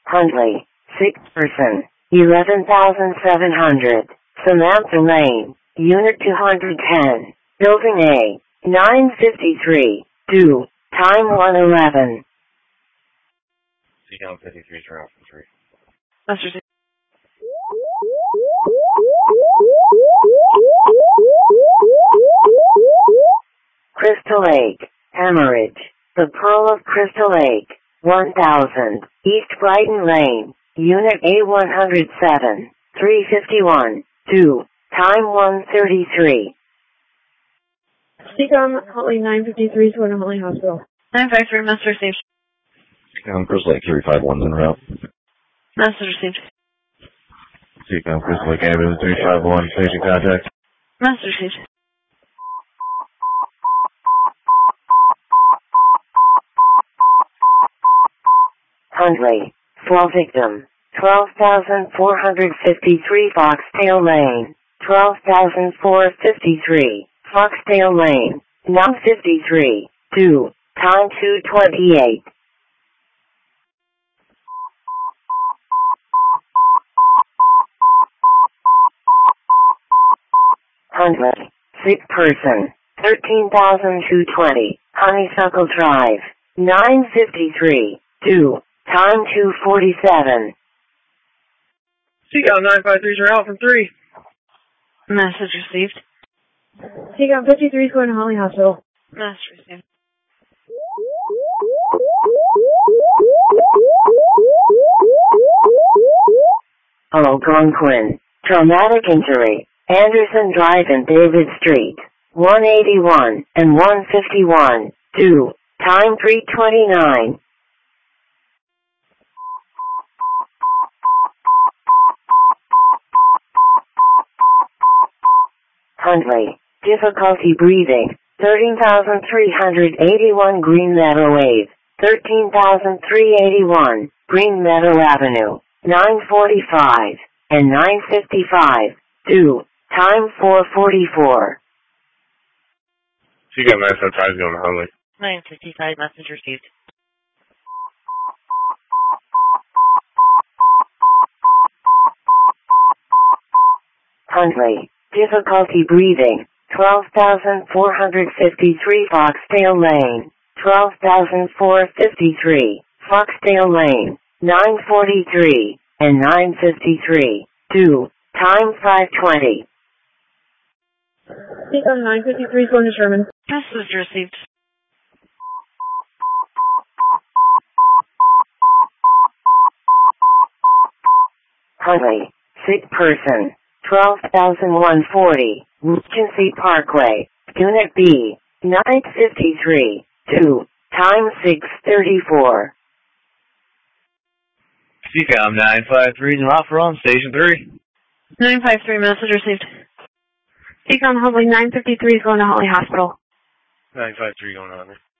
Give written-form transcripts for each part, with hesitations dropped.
Hundley, sick person, 11,700, Samantha Lane, Unit 210, Building A, 953, due, time 111. Seacom 53 turn off for 3. Master Safety. Crystal Lake, Hemorrhage, the Pearl of Crystal Lake, 1000, East Brighton Lane, Unit A107, 351, due, time 133. Seacom Huntley 953 to Huntley Hospital. 953 Master Safety. Seacom Crystal Lake 351 en route. Master Safety. Seacom Crystal Lake ambulance 351, station contact. Master Safety. Hundley, fall victim, 12,453 Foxtail Lane, 12,453, Foxtail Lane, 953, due, time 228. Hundley, sick person, 13,220, Honeysuckle Drive, 953, due, time 247. Seacom 953 turn out from 3. Message received. Seacom 53 is going to Huntley Hospital. Master received. Algonquin, traumatic injury, Anderson Drive and David Street, 181 and 151, due, time 329. Hundley, difficulty breathing, 13,381 Green Meadow Ave, 13,381 Green Meadow Avenue, 945 and 955, due, time 444. Seacom 975 going to Huntley. 955 message received. Hundley, difficulty breathing, 12,453 Foxtail Lane, 12,453 Foxtail Lane, 943 and 953, due, time 520. Seacom 953 is going to Sherman. Message received. Hundley, sick person, 12,140, Regency Parkway, Unit B, 953, due, time 634. Seacom 953 is off for on station 3. 953 message received. Seacom Huntley 953 is going to Huntley Hospital. 953 going on there.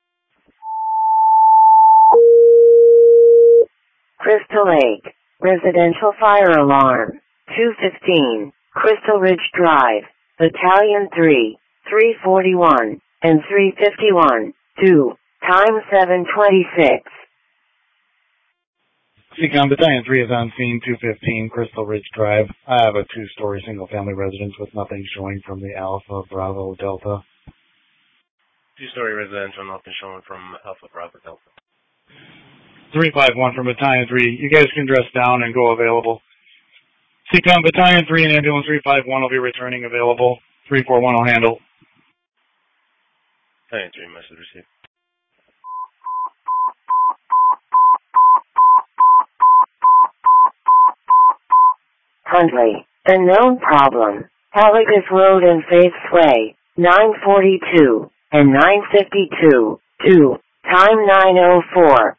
Crystal Lake, residential fire alarm, 215, Crystal Ridge Drive, Battalion 3, 341, and 351, due, time 726. Seacom Battalion 3 is on scene 215 Crystal Ridge Drive. I have a two-story single-family residence with nothing showing from the Alpha Bravo Delta. Two-story residential, nothing showing from Alpha Bravo Delta. 351 from Battalion 3. You guys can dress down and go available. Seacom Battalion 3 and Ambulance 351 will be returning available. 341 will handle. Battalion 3, message received. Hundley, unknown problem, Halligus Road and Faith's Way, 942 and 952, due, time 904.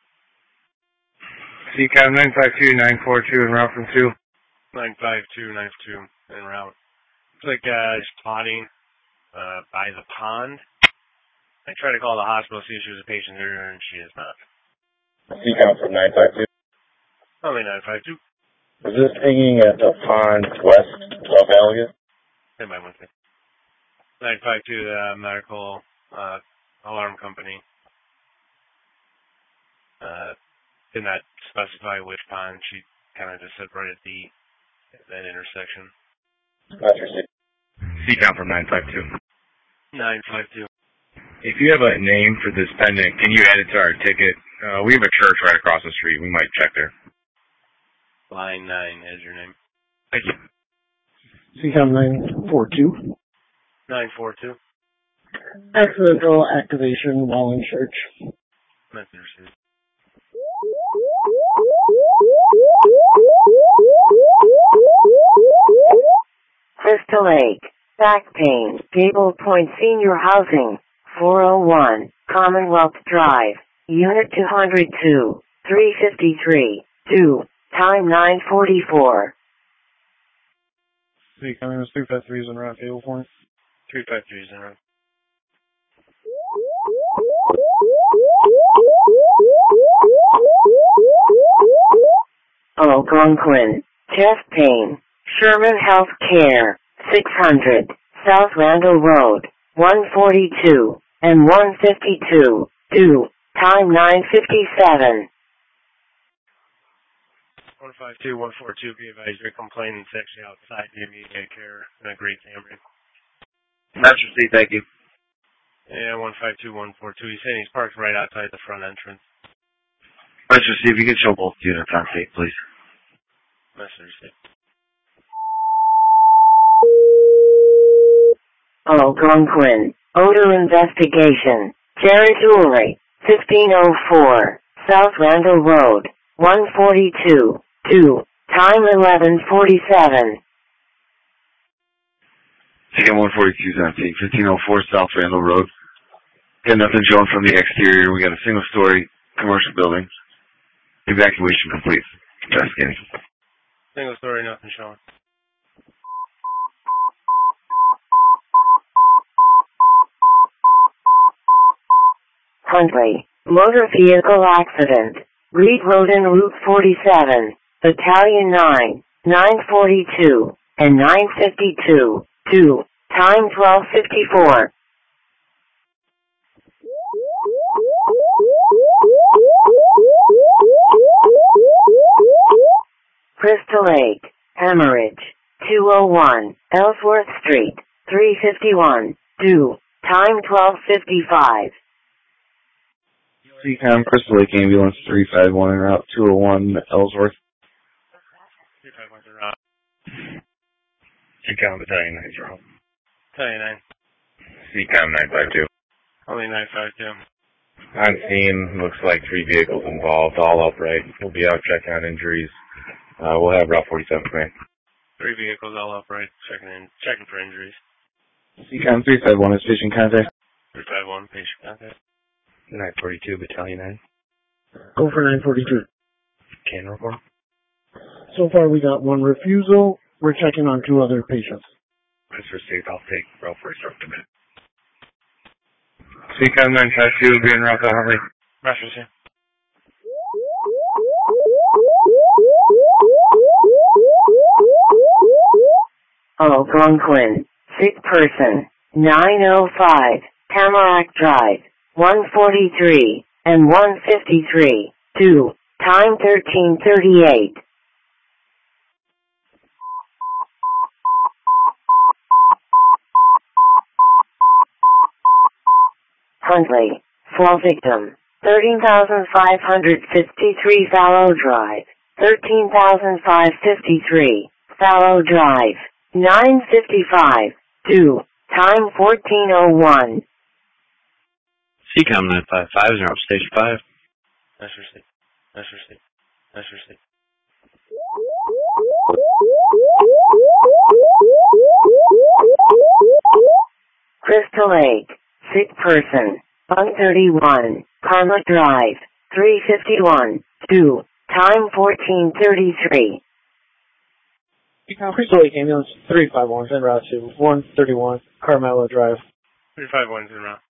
Seacom 952, 942 en route from 2. 952, 952 en route. Looks like it's plotting by the pond. I tried to call the hospital, see if she was a patient here, and she is not. Seacom from 952. Only 952. Is this pinging at the pond west of Elliott? Hey, my one thing. 952, medical alarm company. did not specify which pond. She kind of just said right at that intersection. Roger, CCOM from 952. 952. If you have a name for this pendant, can you add it to our ticket? We have a church right across the street. We might check there. Line 9 is your name. Thank you. CCOM 942. 942. Accidental activation while in church. Message received. Crystal Lake, back pain, Gable Point Senior Housing, 401, Commonwealth Drive, Unit 202, 353, 2, time 9:44. CCOM 253 is en route, Gable Point. 253 is in route. Algonquin, chest pain, Sherman Health Care, 600, South Randall Road, 142, and 152, 2, time 9:57. 152, 142, be advised your complainant's actually outside the immediate care in a Great Camry. Message received, thank you. Yeah, 152, 142. He's saying he's parked right outside the front entrance. Message received. You can show both units on tape, please. Message received. Algonquin, odor investigation, Jerry Jewelry, 1504, South Randall Road, 142, 2, time 11:47. CCOM 142 is on tape. 1504 South Randall Road. Got nothing showing from the exterior. We got a single-story commercial building. Evacuation complete. Investigating. Single story, nothing showing. Huntley, motor vehicle accident, Reed Road and Route 47, Battalion 9, 942, and 952, 2, time 12:54. Crystal Lake, hemorrhage, 201, Ellsworth Street, 351, 2, time 12:55. CCOM Crystal Lake Ambulance 351 en route 201 Ellsworth. 351's en route. CCOM Battalion 9 0. Battalion 9. CCOM 952. Only 952. On scene, looks like 3 vehicles involved, all upright. We'll be out checking on injuries. We'll have Route 47 command. 3 vehicles all upright, checking for injuries. CCOM 351 is patient contact. 351, patient contact. 942, Battalion 9. Go for 942. Can report. So far we got one refusal. We're checking on 2 other patients. That's received. I'll take Route 47 command. CCOM 952 being route to Huntley. Message received. Algonquin, sick person, 905, Tamarack Drive, 143, and 153, 2, time 13:38. Huntley, fall victim, 13,553 Fallow Drive, 13,553, Fallow Drive, 9:55, 2, time 14:01. CCOM 955 is in Station 5. Message received. Message received. Message received. Crystal Lake, sick person, 131, Karma Drive, 351, 2, time 14:33. Crystal Lake Ambulance 351 en route to 131 Carmelo Drive. 351's en route.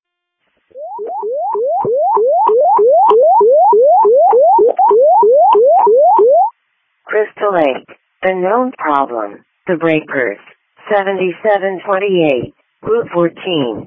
Crystal Lake, the known problem, the breakers, 7728, Route 14,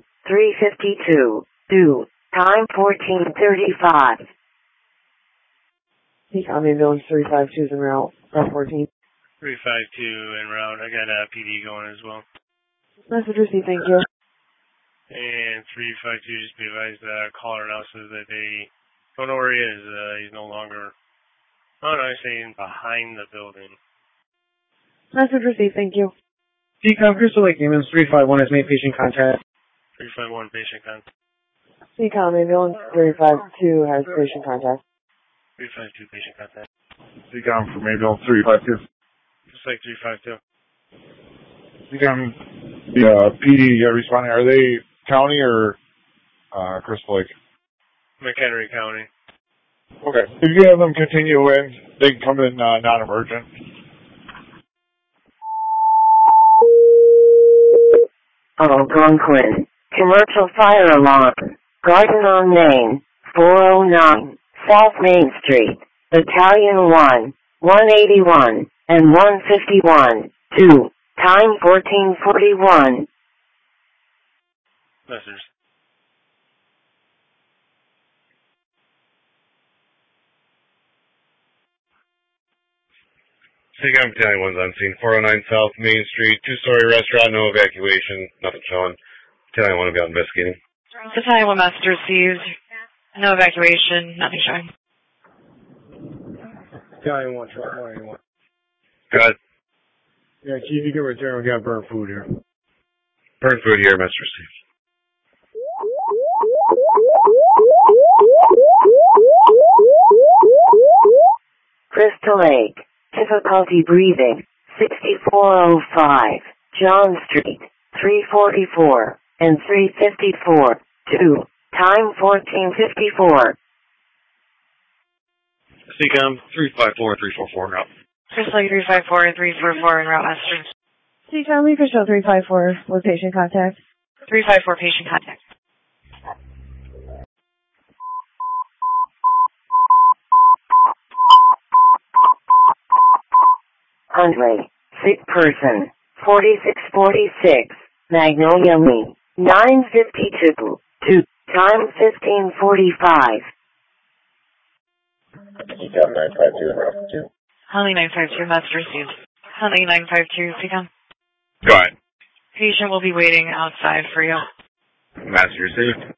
352, 2, time 14:35. Seacom ambulance 352 is en route. Route 14. 352 en route. I got PD going as well. Message received, thank you. And 352, just be advised, caller now says that they don't know where he is. He's no longer, he's saying behind the building. Message received, thank you. Seacom Crystal Lake ambulance 351 has made patient contact. 351 patient contact. Seacom ambulance 352 has patient contact. 352 patient contact. Seacom from ambulance 352. Just like 352. Seacom, the PD responding, are they county or Crystal Lake? McHenry County. Okay. If you have them continue in, they can come in non-emergent. Algonquin. Commercial fire alarm. Garden on Main. 409. South Main Street. Battalion 1. 181. And 151. 2. Time 1441. Message. Seacom Battalion 1's on scene. 409 South Main Street. 2-story restaurant, no evacuation, nothing showing. Battalion 1 will be out investigating. Battalion 1 message received. No evacuation, nothing showing. Battalion 1, truck 181. Go ahead. Yeah, Chief, you can return. We got burnt food here. Burn food here, message received. Crystal Lake. Difficulty breathing. 6405. John Street. 344. And 354. 2. Time 1454. Seacom 354, 344 route. Crystal Lake 354, 344 en route message. Seacom Crystal 354 with patient contact. 354 patient contact. Hundley. Sick person. 4646. Magnolia Lane. 952. 2. Time 1545. Seacom 952 and route 2. Hunley 952 message received. Hunley 952, Seacom. Go ahead. Patient will be waiting outside for you. Message received.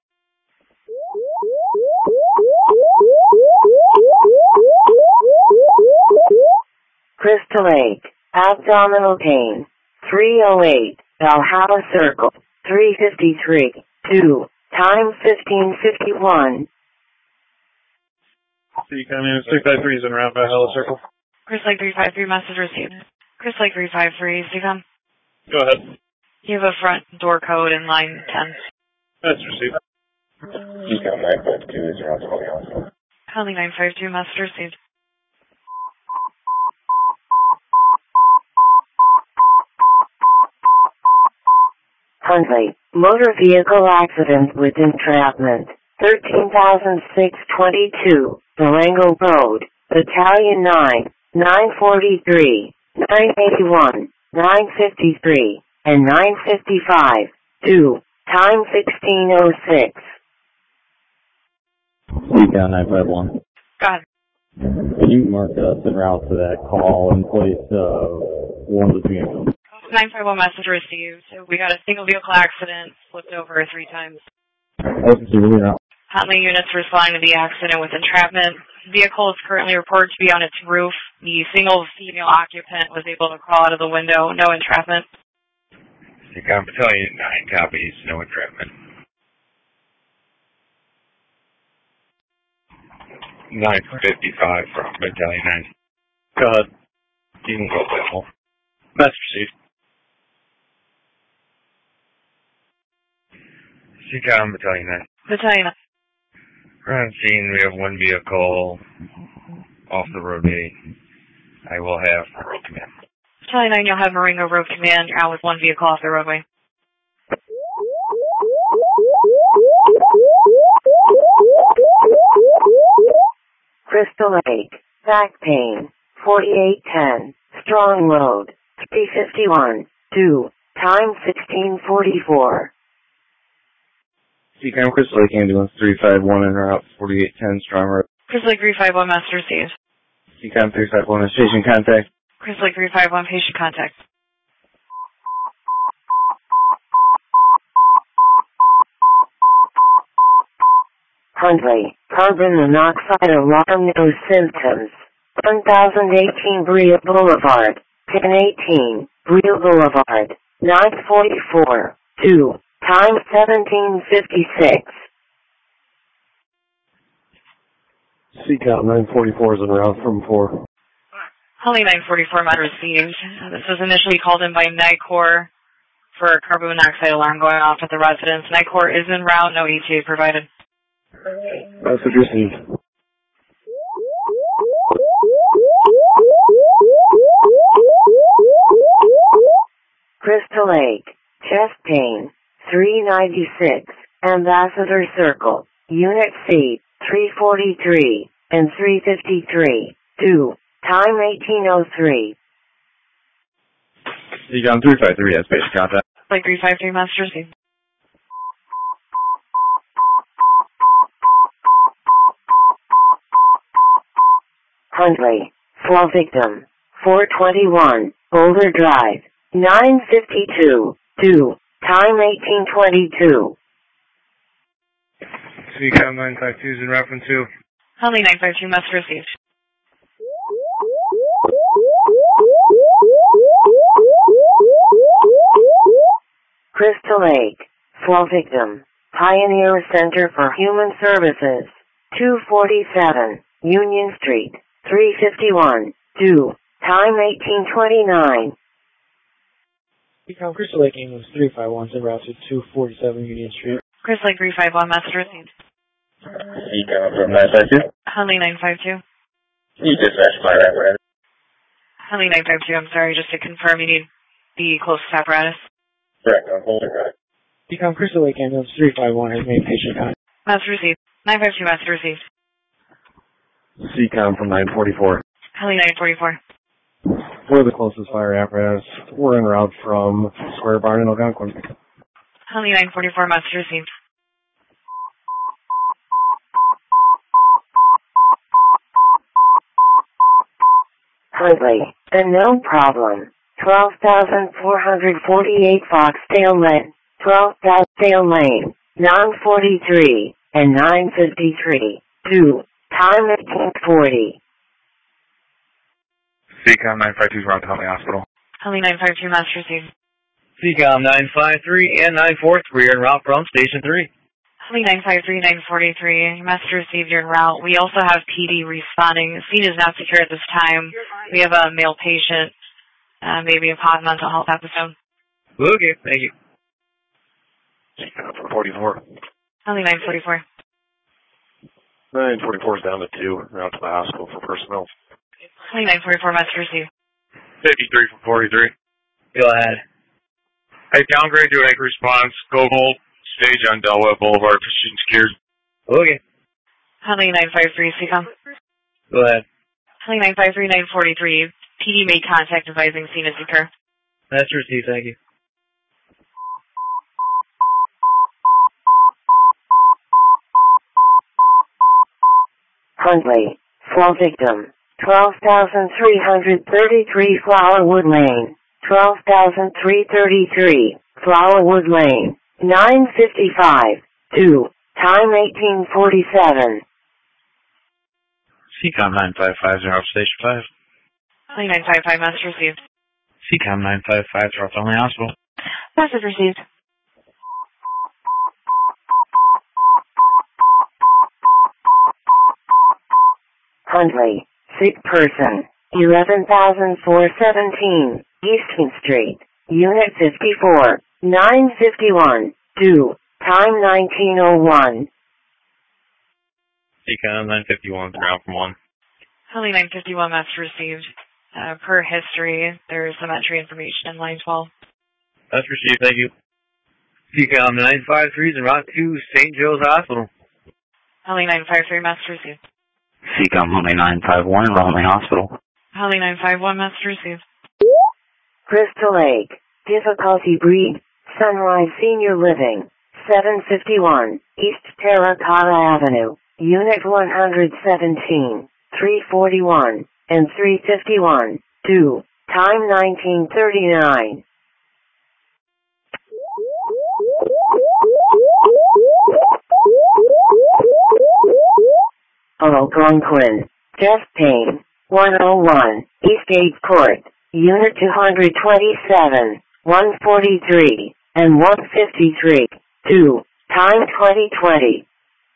Crystal Lake. Abdominal pain. 308. Valhalla Circle. 353. 2. Time 1551. Seacom 653 is en route Valhalla Circle. Crystal Lake 353 message received. Crystal Lake 353, Seacom. Go ahead. You have a front door code in line 10. That's received. Seacom 952 is en route to Holy Hospital. Hunley 952 message received. Hundley. Motor vehicle accident with entrapment. 13,622. Durango Road. Battalion 9. 943. 981. 953. And 955. 2. Time 1606. Seacom 951. Got it. Can you mark us en route to that call and place one of the vehicles? 951 message received. We got a single vehicle accident, flipped over 3 times. Huntley units responding to the accident with entrapment. Vehicle is currently reported to be on its roof. The single female occupant was able to crawl out of the window. No entrapment. Seacom Battalion 9 copies, no entrapment. 955 from Battalion 9. Go ahead. You can go Bill. Message received. Seacom Battalion 9. Battalion 9. We're on scene. We have one vehicle off the roadway. I will have road command. Battalion 9, you'll have Marengo Road Command out with one vehicle off the roadway. Crystal Lake. Back pain. 4810. Strong Road. 351. 2. Time 1644. Seacom Crystal Lake ambulance 351 en route 4810 Strong Road. Crystal Lake 351 message received. CCOM 351 is patient contact. Crystal Lake 351, patient contact. Huntley, carbon monoxide alarm, no symptoms. 1018 Brea Boulevard, 1018 Brea Boulevard, 944, 2, time 1756. CCOM 944 is en route from 4. Holly 944 not received. This was initially called in by NICOR for a carbon monoxide alarm going off at the residence. NICOR is en route, no ETA provided. Message received. Crystal Lake, chest pain, 396, Ambassador Circle, Unit C, 343 and 353, 2, time 1803. CCOM 353 has patient contact. Like 353 master received. Huntley, fall victim, 421, Boulder Drive, 952, 2, time 1822. CCOM 952 is in reference to. Holly 952 master received. Crystal Lake, fall victim, Pioneer Center for Human Services, 247, Union Street, 351, 2, time 1829. CCOM Crystal Lake Ambulance 351 en route to 247 Union Street. Crystal Lake 351 master received. CCOM from 952. Holly 952. You dispatched my apparatus. Holly 952, I'm sorry, just to confirm you need the closest apparatus. Correct, I'm holding right. CCOM Crystal Lake Ambulance 351 has made patient contact. Master received. 952 master received. CCOM from 944. Holly 944. We're the closest fire apparatus. We're en route from Square Barn in Algonquin. Holly 944 master received. Huntley, unknown problem, 12,448 Foxdale Lane, 12,000 Lane, 943 and 953, 2, time 1840. CCOM 952 is around Huntley Hospital. Holly 952 master received. CCOM 953 and 943 are en route from Station 3. Holly 953, 943, master received, you're en route. We also have PD responding. Scene is not secure at this time. We have a male patient, maybe a pod mental health episode. Okay, thank you. CCOM 44. Holly 944. 944 is down to 2, route to the hospital for personnel. Holly 944, master received. 53 from 43. Go ahead. Hey, downgrade to a response. Go gold. Stage on Delaware Boulevard. Proceeding secured. Okay. Holly 953, CCOM. Go ahead. Holly 953, 943. PD made contact advising scene is secure. Master received, thank you. Huntley, fall victim, 12,333 Flowerwood Lane, 12,333 Flowerwood Lane, 955, 2, time 1847. CCOM 955 is en route to Station 5. Holly 955, master received. CCOM 955 is en route to Huntley Hospital. Message received. Huntley, sick person, 11,417 Eastern Street, Unit 54, 951, 2, time 1901. CCOM 951 is en route from 1. Holly 951, master received. Per history, there is some entry information in line 12. That's received, thank you. CCOM 953 is en route to St. Joe's Hospital. Holly 953, master received. CCOM Huntley 951 in Huntley Hospital. Holly 951, master received. Crystal Lake, difficulty breed, Sunrise Senior Living, 751 East Terracotta Avenue, Unit 117, 341, and 3:51. 2. Time 1939. Algonquin. Chest pain. 101. Eastgate Court. Unit 227. 143. And 153. 2. Time 2020.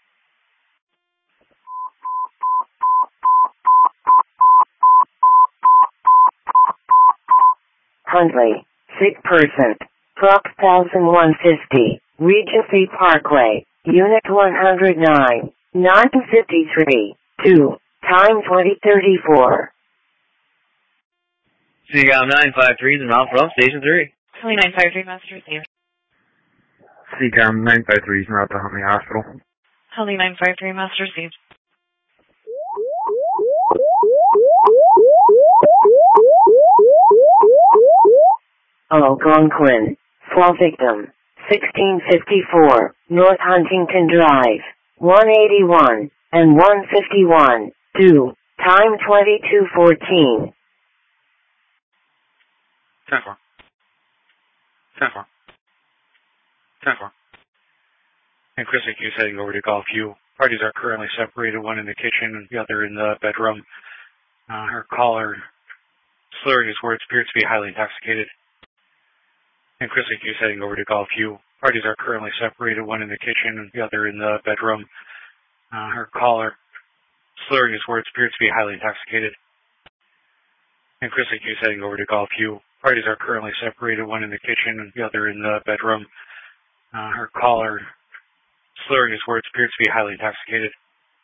Huntley. Sick person. 12,150. Regency Parkway. Unit 109. 953. 2. Time 2034. CCOM 953 is en route from Station 3. Huntley 953, Master received. CCOM 953 is en route to Huntley Hospital. Huntley 953, Master received. Algonquin. Fall victim. 1654. North Huntington Drive. 181 and 151. 2. Time 2214. 10-4. 10-4. 10-4. And Chris is heading over to Golf U. Parties are currently separated, one in the kitchen, the other in the bedroom. Her caller slurring his words appears to be highly intoxicated. And Chris is heading over to Golf U. Parties are currently separated, one in the kitchen, the other in the bedroom. Her caller slurring his words appears to be highly intoxicated. And Chris is heading over to Golf U. Parties are currently separated, one in the kitchen, the other in the bedroom. Her caller slurring his words appears to be highly intoxicated.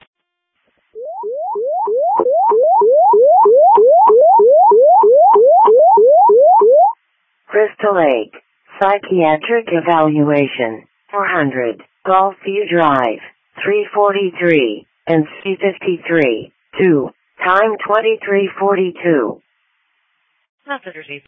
Crystal Lake. Psychiatric evaluation. 400. Golfview Drive. 343 and 353. 2. Time 2342. Message received.